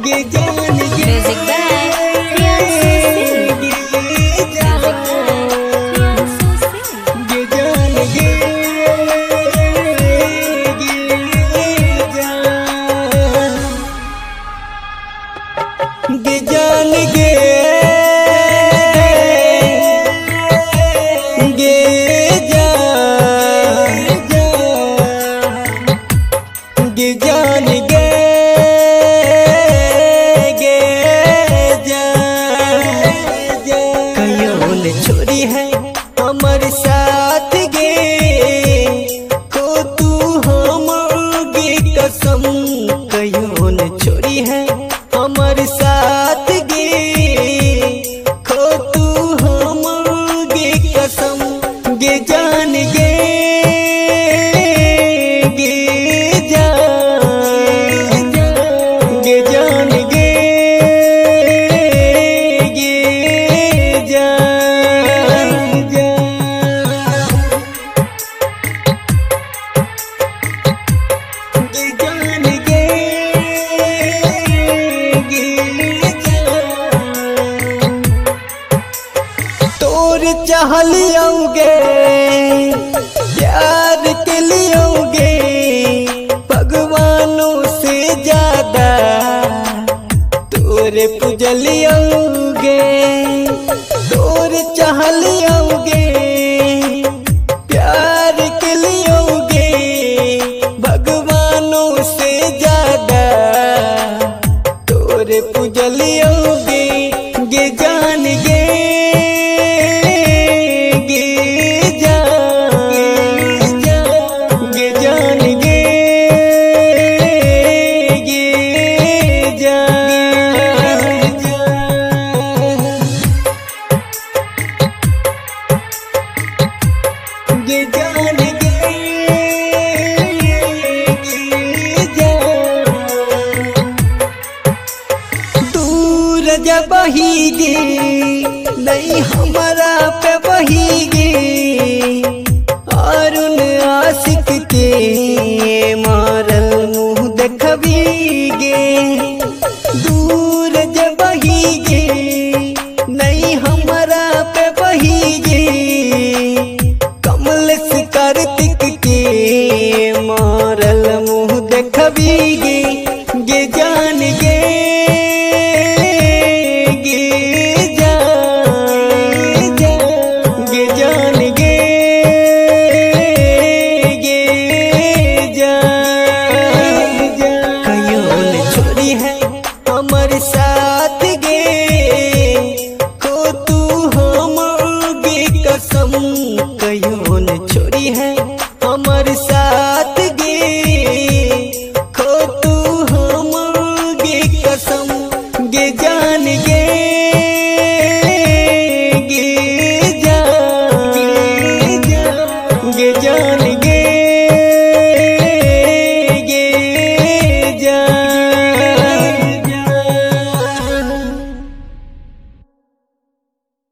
Music by Priyansu Singh. छोरी है हमर साथ गे को तू हमगे कसम कहियो न छोरी है हमर साथ गे को तू हमगे कसम गे जान गे जान गे चाहलियोगे प्यार के लियोगे भगवानों से ज्यादा तोरे पूजलियोगे तोरे चाहलियोगे प्यार के लियोगे भगवानों से ज्यादा तोरे पूजलियोगे गे जान गे जब बहीगे नहीं हमारा पे बहीगे और उन आशिक के मार